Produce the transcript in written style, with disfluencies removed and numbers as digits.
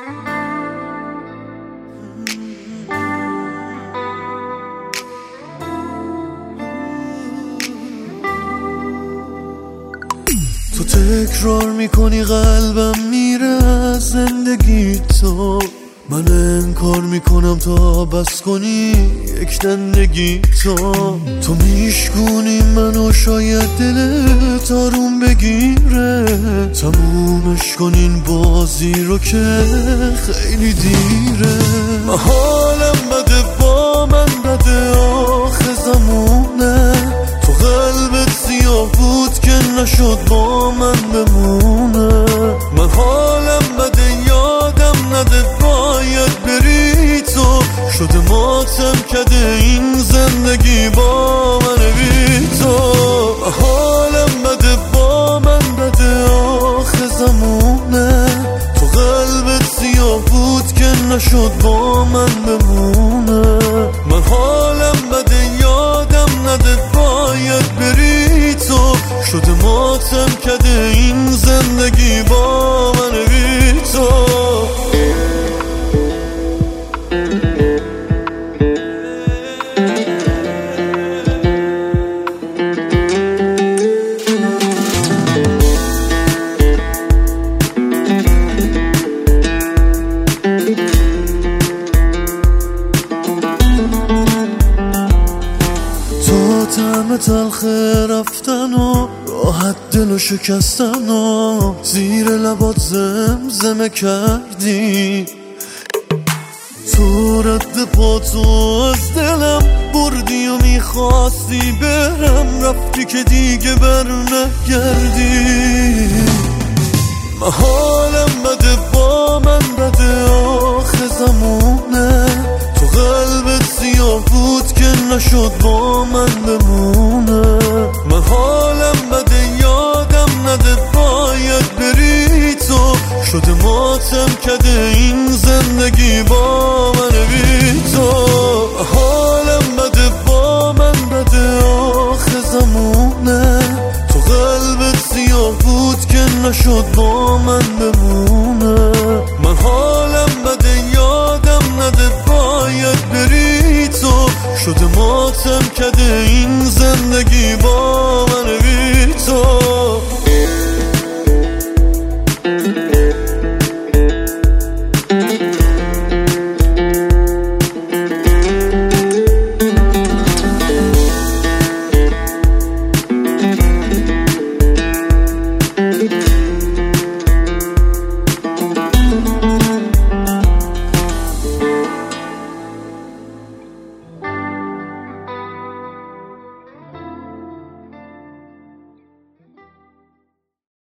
تو تکرار میکنی قلبم میره از زندگی تو، من انکار میکنم تا بس کنی یک دندگی تو میشکونی منو، شاید دلت آروم بگیره، تمومش کنین بازی رو که خیلی دیره. حالم بده با من بده آخه زمونه، تو قلبت سیاه بود که نشد با من بمونه. من حالم بده یادم نده باید بری تو، شده ماتم کده این زندگی با من بی تو. حالم بده با من بده آخه زمونه، تو قلبت سیاه بود که نشد با من بمونه. من حالم بده یادم نده باید بری تو، شده ماتم کده این زندگی با من بی تو. طعم تلخ رفتن و راحت دلو شکستن و زیر لبات زمزمه کردی، تو رد پاتو از دلم بردی و میخواستی برم، رفتی که دیگه بر نگردی. حالم بده با من بده آخه زمونه، تو قلبت سیاه بود که نشد با من بمونه. من حالم بده یادم نده باید بری تو، شده ماتم کده این زندگی با من بی تو. حالم بده با من بده آخه زمونه، تو قلبت سیاه بود که نشد با من بمونه.